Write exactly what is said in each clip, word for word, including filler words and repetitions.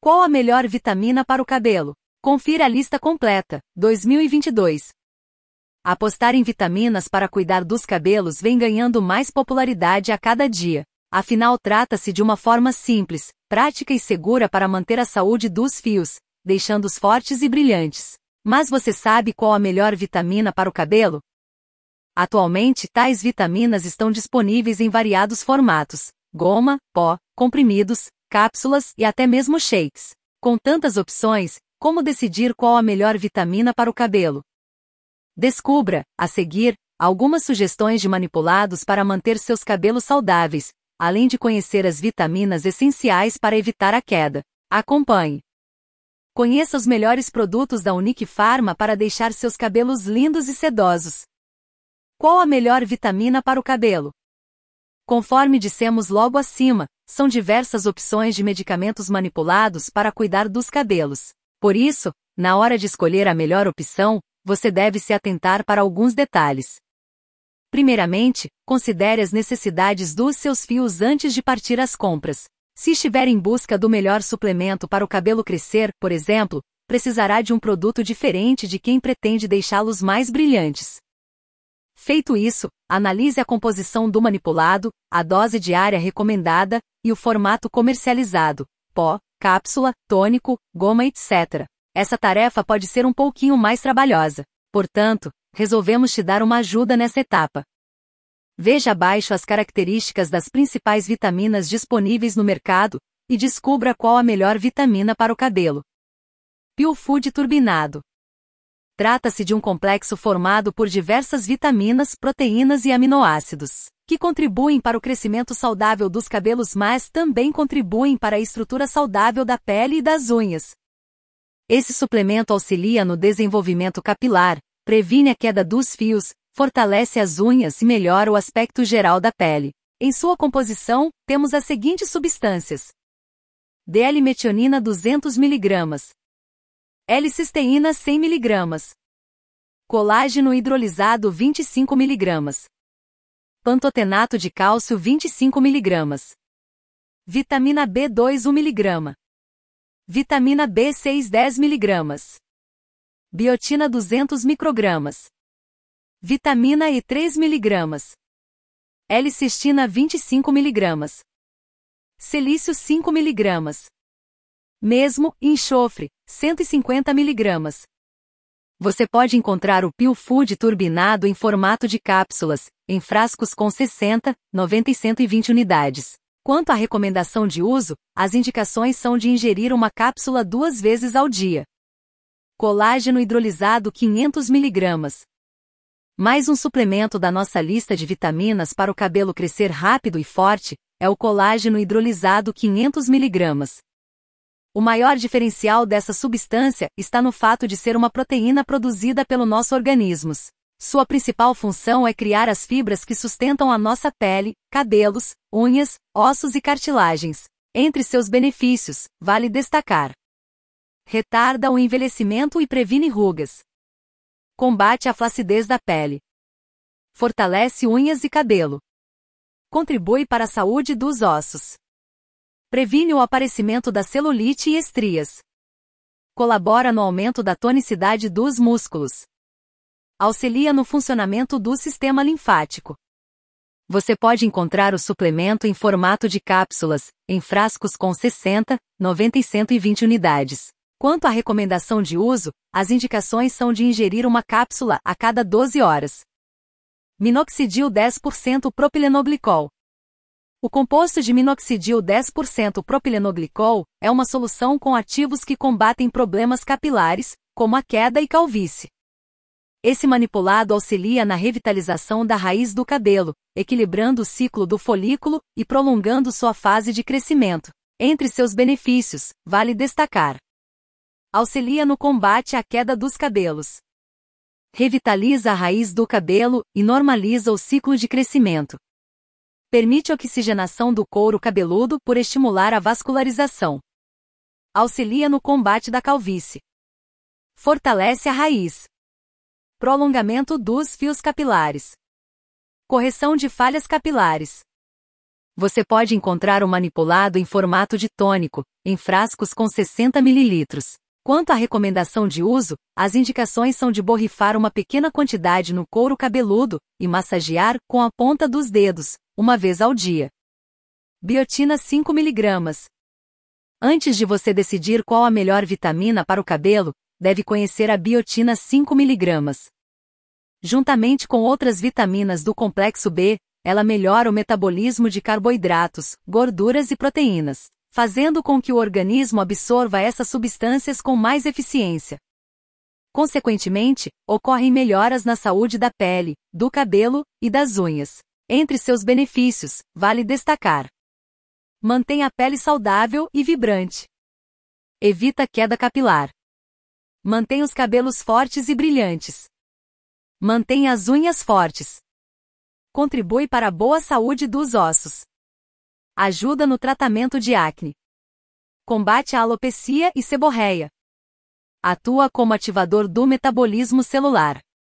Qual a melhor vitamina para o cabelo? Confira a lista completa, dois mil e vinte e dois. Apostar em vitaminas para cuidar dos cabelos vem ganhando mais popularidade a cada dia. Afinal, trata-se de uma forma simples, prática e segura para manter a saúde dos fios, deixando-os fortes e brilhantes. Mas você sabe qual a melhor vitamina para o cabelo? Atualmente, tais vitaminas estão disponíveis em variados formatos: goma, pó, comprimidos, cápsulas e até mesmo shakes. Com tantas opções, como decidir qual a melhor vitamina para o cabelo? Descubra, a seguir, algumas sugestões de manipulados para manter seus cabelos saudáveis, além de conhecer as vitaminas essenciais para evitar a queda. Acompanhe. Conheça os melhores produtos da Unique Pharma para deixar seus cabelos lindos e sedosos. Qual a melhor vitamina para o cabelo? Conforme dissemos logo acima, são diversas opções de medicamentos manipulados para cuidar dos cabelos. Por isso, na hora de escolher a melhor opção, você deve se atentar para alguns detalhes. Primeiramente, considere as necessidades dos seus fios antes de partir às compras. Se estiver em busca do melhor suplemento para o cabelo crescer, por exemplo, precisará de um produto diferente de quem pretende deixá-los mais brilhantes. Feito isso, analise a composição do manipulado, a dose diária recomendada e o formato comercializado: pó, cápsula, tônico, goma, etcétera. Essa tarefa pode ser um pouquinho mais trabalhosa. Portanto, resolvemos te dar uma ajuda nessa etapa. Veja abaixo as características das principais vitaminas disponíveis no mercado e descubra qual a melhor vitamina para o cabelo. Peel Food turbinado. Trata-se de um complexo formado por diversas vitaminas, proteínas e aminoácidos, que contribuem para o crescimento saudável dos cabelos, mas também contribuem para a estrutura saudável da pele e das unhas. Esse suplemento auxilia no desenvolvimento capilar, previne a queda dos fios, fortalece as unhas e melhora o aspecto geral da pele. Em sua composição, temos as seguintes substâncias: D-L-metionina duzentos miligramas, L-cisteína cem miligramas, colágeno hidrolisado vinte e cinco miligramas, pantotenato de cálcio vinte e cinco miligramas, vitamina B dois um miligrama, vitamina B seis dez miligramas, biotina duzentos microgramas, vitamina E três miligramas, L-cistina vinte e cinco miligramas, silício cinco miligramas, mesmo, enxofre, cento e cinquenta miligramas. Você pode encontrar o Peel Food turbinado em formato de cápsulas, em frascos com sessenta, noventa e cento e vinte unidades. Quanto à recomendação de uso, as indicações são de ingerir uma cápsula duas vezes ao dia. Colágeno hidrolisado quinhentos miligramas. Mais um suplemento da nossa lista de vitaminas para o cabelo crescer rápido e forte é o colágeno hidrolisado quinhentos miligramas. O maior diferencial dessa substância está no fato de ser uma proteína produzida pelo nosso organismo. Sua principal função é criar as fibras que sustentam a nossa pele, cabelos, unhas, ossos e cartilagens. Entre seus benefícios, vale destacar: retarda o envelhecimento e previne rugas. Combate a flacidez da pele. Fortalece unhas e cabelo. Contribui para a saúde dos ossos. Previne o aparecimento da celulite e estrias. Colabora no aumento da tonicidade dos músculos. Auxilia no funcionamento do sistema linfático. Você pode encontrar o suplemento em formato de cápsulas, em frascos com sessenta, noventa e cento e vinte unidades. Quanto à recomendação de uso, as indicações são de ingerir uma cápsula a cada doze horas. Minoxidil dez por cento propilenoglicol. O composto de minoxidil dez por cento propilenoglicol é uma solução com ativos que combatem problemas capilares, como a queda e calvície. Esse manipulado auxilia na revitalização da raiz do cabelo, equilibrando o ciclo do folículo e prolongando sua fase de crescimento. Entre seus benefícios, vale destacar: auxilia no combate à queda dos cabelos. Revitaliza a raiz do cabelo e normaliza o ciclo de crescimento. Permite a oxigenação do couro cabeludo por estimular a vascularização. Auxilia no combate da calvície. Fortalece a raiz. Prolongamento dos fios capilares. Correção de falhas capilares. Você pode encontrar o manipulado em formato de tônico, em frascos com sessenta mililitros. Quanto à recomendação de uso, as indicações são de borrifar uma pequena quantidade no couro cabeludo e massagear com a ponta dos dedos, uma vez ao dia. Biotina cinco miligramas. Antes de você decidir qual a melhor vitamina para o cabelo, deve conhecer a biotina cinco miligramas. Juntamente com outras vitaminas do complexo B, ela melhora o metabolismo de carboidratos, gorduras e proteínas, fazendo com que o organismo absorva essas substâncias com mais eficiência. Consequentemente, ocorrem melhoras na saúde da pele, do cabelo e das unhas. Entre seus benefícios, vale destacar: mantém a pele saudável e vibrante. Evita queda capilar. Mantém os cabelos fortes e brilhantes. Mantém as unhas fortes. Contribui para a boa saúde dos ossos. Ajuda no tratamento de acne. Combate a alopecia e seborreia. Atua como ativador do metabolismo celular.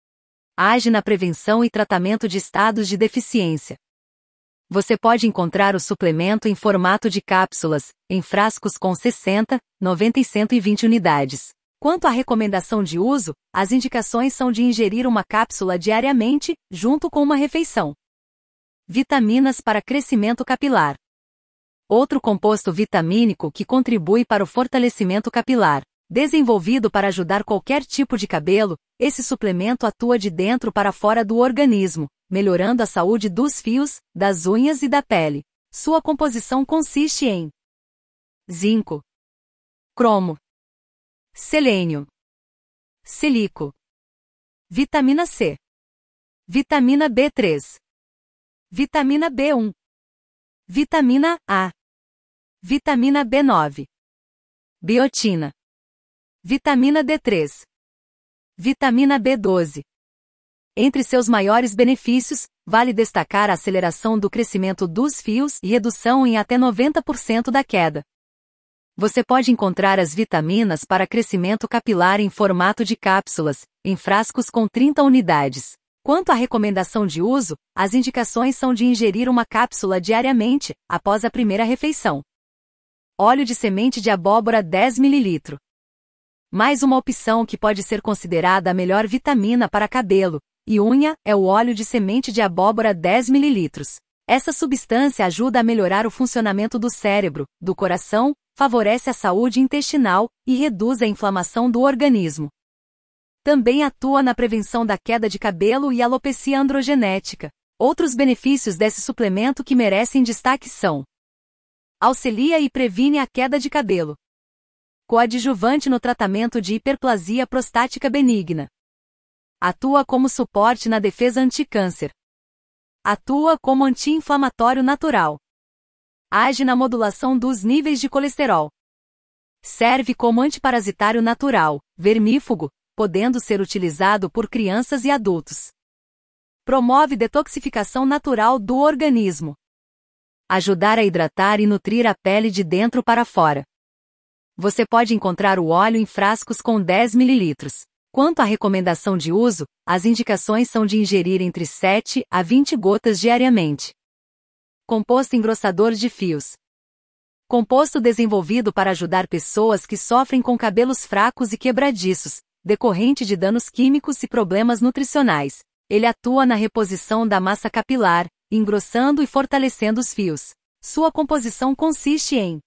Age na prevenção e tratamento de estados de deficiência. Você pode encontrar o suplemento em formato de cápsulas, em frascos com sessenta, noventa e cento e vinte unidades. Quanto à recomendação de uso, as indicações são de ingerir uma cápsula diariamente, junto com uma refeição. Vitaminas para crescimento capilar. Outro composto vitamínico que contribui para o fortalecimento capilar. Desenvolvido para ajudar qualquer tipo de cabelo, esse suplemento atua de dentro para fora do organismo, melhorando a saúde dos fios, das unhas e da pele. Sua composição consiste em zinco, cromo, selênio, silico, vitamina C, vitamina B três, vitamina B um, vitamina A, vitamina B nove, biotina, vitamina D três, vitamina B doze. Entre seus maiores benefícios, vale destacar a aceleração do crescimento dos fios e redução em até noventa por cento da queda. Você pode encontrar as vitaminas para crescimento capilar em formato de cápsulas, em frascos com trinta unidades. Quanto à recomendação de uso, as indicações são de ingerir uma cápsula diariamente, após a primeira refeição. Óleo de semente de abóbora dez mililitros. Mais uma opção que pode ser considerada a melhor vitamina para cabelo e unha é o óleo de semente de abóbora dez mililitros. Essa substância ajuda a melhorar o funcionamento do cérebro, do coração, favorece a saúde intestinal e reduz a inflamação do organismo. Também atua na prevenção da queda de cabelo e alopecia androgenética. Outros benefícios desse suplemento que merecem destaque são: auxilia e previne a queda de cabelo. Coadjuvante no tratamento de hiperplasia prostática benigna. Atua como suporte na defesa anticâncer. Atua como anti-inflamatório natural. Age na modulação dos níveis de colesterol. Serve como antiparasitário natural, vermífugo, podendo ser utilizado por crianças e adultos. Promove detoxificação natural do organismo. Ajudar a hidratar e nutrir a pele de dentro para fora. Você pode encontrar o óleo em frascos com dez mililitros. Quanto à recomendação de uso, as indicações são de ingerir entre sete a vinte gotas diariamente. Composto engrossador de fios. Composto desenvolvido para ajudar pessoas que sofrem com cabelos fracos e quebradiços, decorrente de danos químicos e problemas nutricionais. Ele atua na reposição da massa capilar, engrossando e fortalecendo os fios. Sua composição consiste em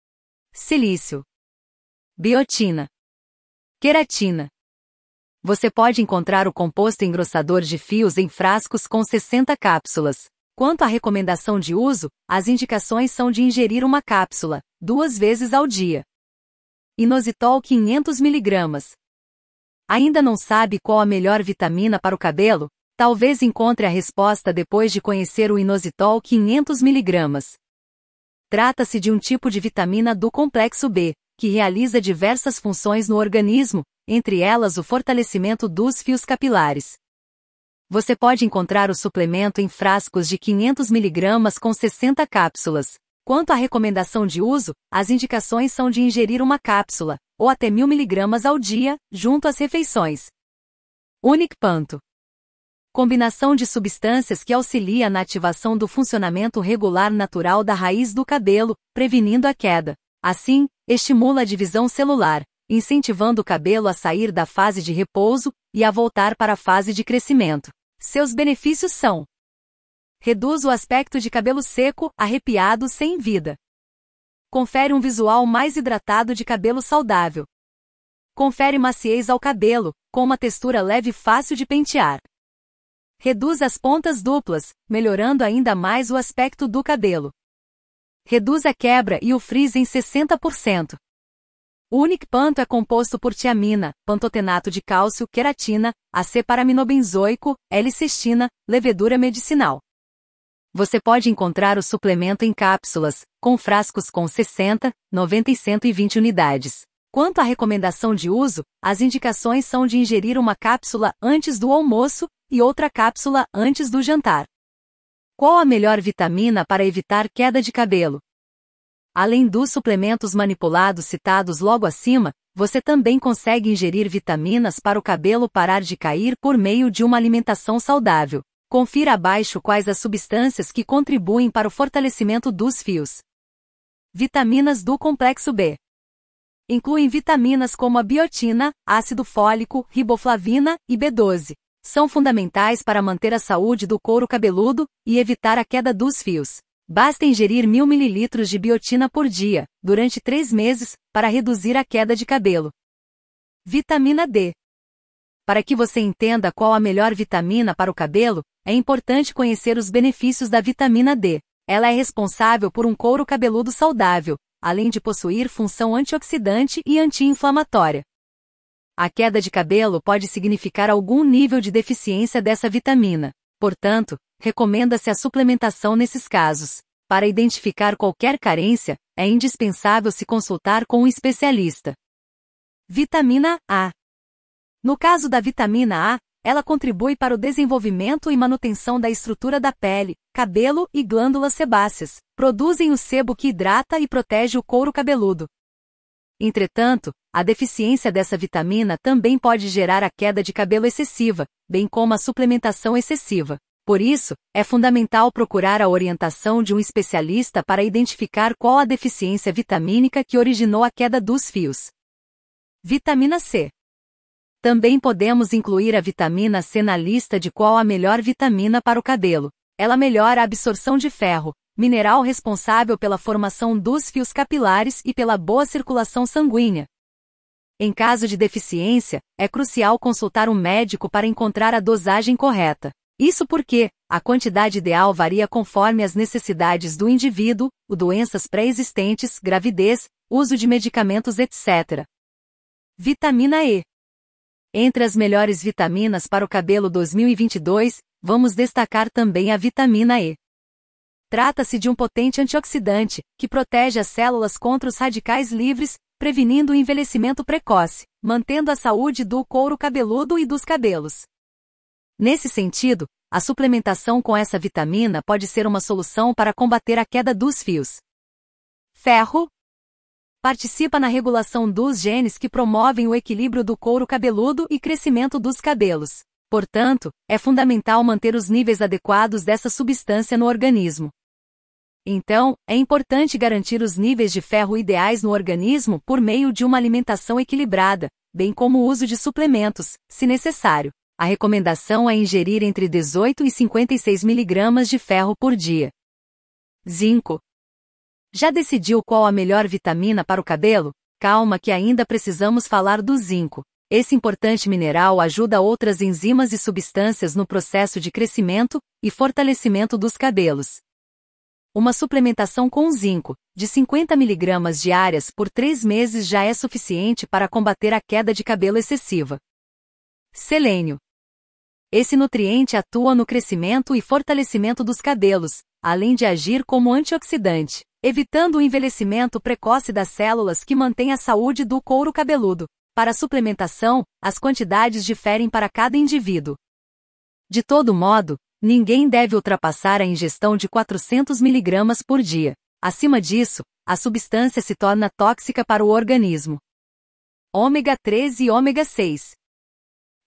silício, biotina, queratina. Você pode encontrar o composto engrossador de fios em frascos com sessenta cápsulas. Quanto à recomendação de uso, as indicações são de ingerir uma cápsula, duas vezes ao dia. Inositol quinhentos miligramas. Ainda não sabe qual a melhor vitamina para o cabelo? Talvez encontre a resposta depois de conhecer o inositol quinhentos miligramas. Trata-se de um tipo de vitamina do complexo B, que realiza diversas funções no organismo, entre elas o fortalecimento dos fios capilares. Você pode encontrar o suplemento em frascos de quinhentos miligramas com sessenta cápsulas. Quanto à recomendação de uso, as indicações são de ingerir uma cápsula, ou até mil miligramas ao dia, junto às refeições. Unic Panto. Combinação de substâncias que auxilia na ativação do funcionamento regular natural da raiz do cabelo, prevenindo a queda. Assim, estimula a divisão celular, incentivando o cabelo a sair da fase de repouso e a voltar para a fase de crescimento. Seus benefícios são: reduz o aspecto de cabelo seco, arrepiado, sem vida. Confere um visual mais hidratado de cabelo saudável. Confere maciez ao cabelo, com uma textura leve e fácil de pentear. Reduz as pontas duplas, melhorando ainda mais o aspecto do cabelo. Reduz a quebra e o frizz em sessenta por cento. O Unique Panto é composto por tiamina, pantotenato de cálcio, queratina, acetaminobbenzoico, L-cistina, levedura medicinal. Você pode encontrar o suplemento em cápsulas, com frascos com sessenta, noventa e cento e vinte unidades. Quanto à recomendação de uso, as indicações são de ingerir uma cápsula antes do almoço e outra cápsula antes do jantar. Qual a melhor vitamina para evitar queda de cabelo? Além dos suplementos manipulados citados logo acima, você também consegue ingerir vitaminas para o cabelo parar de cair por meio de uma alimentação saudável. Confira abaixo quais as substâncias que contribuem para o fortalecimento dos fios. Vitaminas do complexo B. Incluem vitaminas como a biotina, ácido fólico, riboflavina e B doze. São fundamentais para manter a saúde do couro cabeludo e evitar a queda dos fios. Basta ingerir mil mililitros de biotina por dia, durante três meses, para reduzir a queda de cabelo. Vitamina D. Para que você entenda qual a melhor vitamina para o cabelo, é importante conhecer os benefícios da vitamina D. Ela é responsável por um couro cabeludo saudável, além de possuir função antioxidante e anti-inflamatória. A queda de cabelo pode significar algum nível de deficiência dessa vitamina. Portanto, recomenda-se a suplementação nesses casos. Para identificar qualquer carência, é indispensável se consultar com um especialista. Vitamina A. No caso da vitamina A, ela contribui para o desenvolvimento e manutenção da estrutura da pele, cabelo e glândulas sebáceas. Produzem o sebo que hidrata e protege o couro cabeludo. Entretanto, a deficiência dessa vitamina também pode gerar a queda de cabelo excessiva, bem como a suplementação excessiva. Por isso, é fundamental procurar a orientação de um especialista para identificar qual a deficiência vitamínica que originou a queda dos fios. Vitamina C. Também podemos incluir a vitamina C na lista de qual a melhor vitamina para o cabelo. Ela melhora a absorção de ferro, mineral responsável pela formação dos fios capilares e pela boa circulação sanguínea. Em caso de deficiência, é crucial consultar um médico para encontrar a dosagem correta. Isso porque a quantidade ideal varia conforme as necessidades do indivíduo, doenças pré-existentes, gravidez, uso de medicamentos, etcétera. Vitamina E. Entre as melhores vitaminas para o cabelo dois mil e vinte e dois, vamos destacar também a vitamina E. Trata-se de um potente antioxidante, que protege as células contra os radicais livres, prevenindo o envelhecimento precoce, mantendo a saúde do couro cabeludo e dos cabelos. Nesse sentido, a suplementação com essa vitamina pode ser uma solução para combater a queda dos fios. Ferro. Participa na regulação dos genes que promovem o equilíbrio do couro cabeludo e crescimento dos cabelos. Portanto, é fundamental manter os níveis adequados dessa substância no organismo. Então, é importante garantir os níveis de ferro ideais no organismo por meio de uma alimentação equilibrada, bem como o uso de suplementos, se necessário. A recomendação é ingerir entre dezoito e cinquenta e seis miligramas de ferro por dia. Zinco. Já decidiu qual a melhor vitamina para o cabelo? Calma que ainda precisamos falar do zinco. Esse importante mineral ajuda outras enzimas e substâncias no processo de crescimento e fortalecimento dos cabelos. Uma suplementação com zinco, de cinquenta miligramas diárias por três meses já é suficiente para combater a queda de cabelo excessiva. Selênio. Esse nutriente atua no crescimento e fortalecimento dos cabelos, além de agir como antioxidante, evitando o envelhecimento precoce das células que mantém a saúde do couro cabeludo. Para a suplementação, as quantidades diferem para cada indivíduo. De todo modo, ninguém deve ultrapassar a ingestão de quatrocentos miligramas por dia. Acima disso, a substância se torna tóxica para o organismo. Ômega três e ômega seis.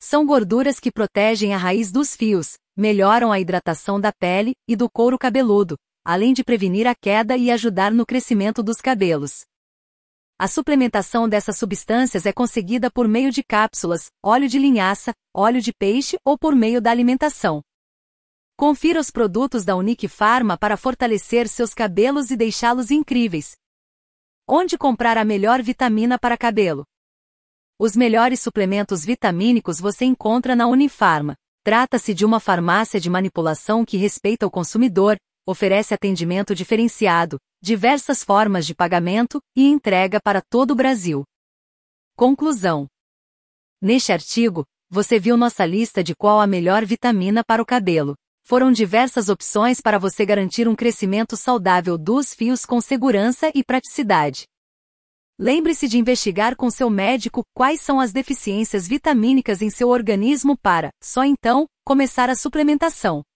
São gorduras que protegem a raiz dos fios, melhoram a hidratação da pele e do couro cabeludo, além de prevenir a queda e ajudar no crescimento dos cabelos. A suplementação dessas substâncias é conseguida por meio de cápsulas, óleo de linhaça, óleo de peixe ou por meio da alimentação. Confira os produtos da Unique Pharma para fortalecer seus cabelos e deixá-los incríveis. Onde comprar a melhor vitamina para cabelo? Os melhores suplementos vitamínicos você encontra na Unifarma. Trata-se de uma farmácia de manipulação que respeita o consumidor, oferece atendimento diferenciado, diversas formas de pagamento e entrega para todo o Brasil. Conclusão. Neste artigo, você viu nossa lista de qual a melhor vitamina para o cabelo. Foram diversas opções para você garantir um crescimento saudável dos fios com segurança e praticidade. Lembre-se de investigar com seu médico quais são as deficiências vitamínicas em seu organismo para, só então, começar a suplementação.